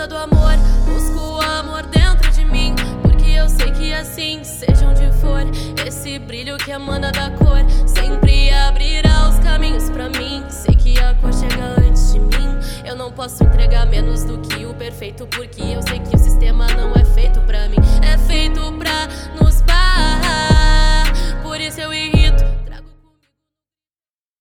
deusa do amor, busco o amor dentro de mim, porque eu sei que assim, seja onde for, esse brilho que emana da cor sempre abrirá os caminhos pra mim. Sei que a cor chega antes de mim, eu não posso entregar menos do que o perfeito, porque eu sei que